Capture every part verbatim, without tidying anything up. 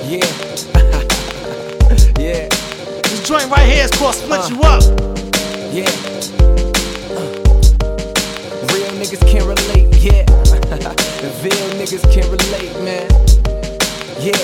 Yeah. Yeah. This joint right here is called Split Uh. You Up. Yeah. Uh. Real niggas can't relate, yeah. And real niggas can't relate, man. Yeah.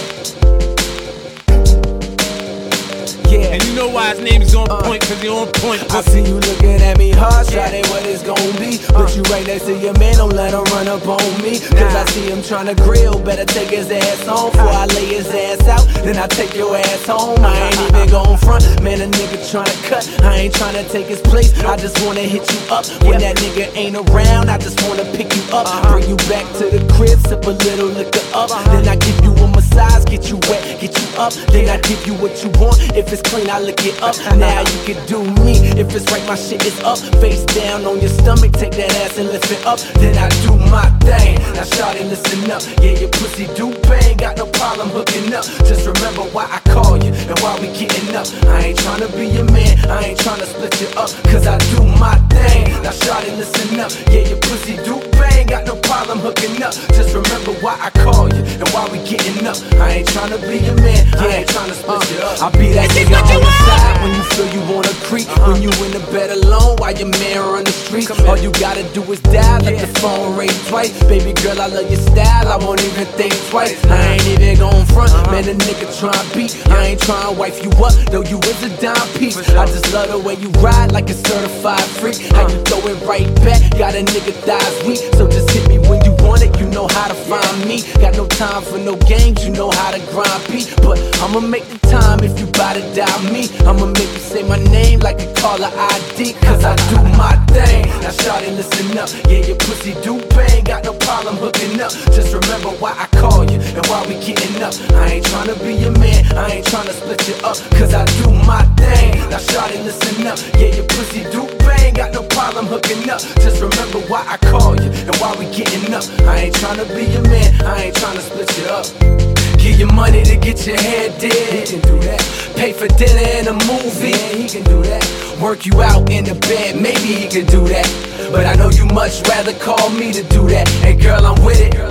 Yeah. And you know why his name is on point, cause he on point. I see you looking at me hard, shawty, what it's gon' be. But you right next to your man, don't let him run up on me. Cause I see him tryna grill, better take his ass on. Before I lay his ass out, then I take your ass home. I ain't even gon' front, man, a nigga tryna cut. I ain't tryna take his place, I just wanna hit you up. When that nigga ain't around, I just wanna pick you up. Bring you back to the crib, sip a little liquor up. Then I give you a massage, get you wet, get you up. Then I give you what you want, if it's clean, I lick it up. Now you can do me, if it's right, my shit is up. Face down on your stomach, take that ass and lift it up. Then I do my thing, now shawty listen up. Yeah, your pussy do bang, got no problem hooking up. Just remember why I call you, and why we getting up. I ain't tryna be your man, I ain't tryna split you up. Cause I do my thing, now shawty listen up. Yeah, your pussy do bang, got no problem hooking up. Just remember why I call you, and why we getting up. I ain't tryna be your man, I ain't tryna split you up. I be that nigga on the side when you feel you wanna creep. When you in the bed alone while your man run the streets. All you gotta do is dial, let the phone ring twice. Baby girl, I love your style, I won't even think twice. I ain't even gon' front, man, a nigga tryna beat. I ain't tryna wife you up, though you is a dime piece. I just love the way you ride like a certified freak. How you throw it right back, got a nigga thighs weak. So just hit me when you want it, you know how to find me. Got no time for no games, you know how to grind beat. But I'ma make the time if you bout to die me. I'ma make you say my name like a caller I D. Cause I do my thing, now shawty listen up. Yeah, your pussy do bang, got no problem hooking up. Just remember why I call you, and why we getting up. I ain't tryna be your man, I ain't tryna split you up. Cause I do my thing, now shawty listen up. Yeah, your pussy do bang, got no problem hooking up. Just remember why I call you, and why we getting up. I ain't tryna be your man, I ain't tryna split you up. Give you money to get your hair did, he can do that. Pay for dinner and a movie, yeah, he can do that. Work you out in the bed, maybe he can do that. But I know you much rather call me to do that. And girl, I'm with it.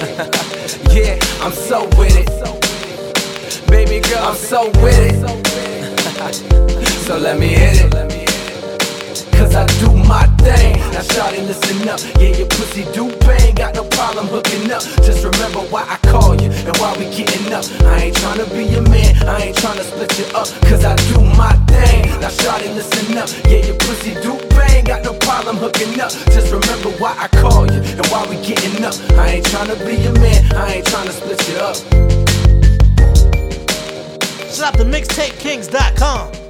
Yeah, I'm so with it. Baby girl, I'm so with it. So let me hit it. Cause I do my thing, now shawty listen up. Yeah, your pussy do bang, got no problem hooking up. Just remember why I call you, and why we getting up. I ain't tryna be your man, I ain't tryna split you up. Cause I do my thing, now shawty listen up. Yeah, your pussy do bang, got no problem hooking up. Just remember why I call you, and why we getting up. I ain't tryna be your man, I ain't tryna split you up. Shout out to mixtape kings dot com.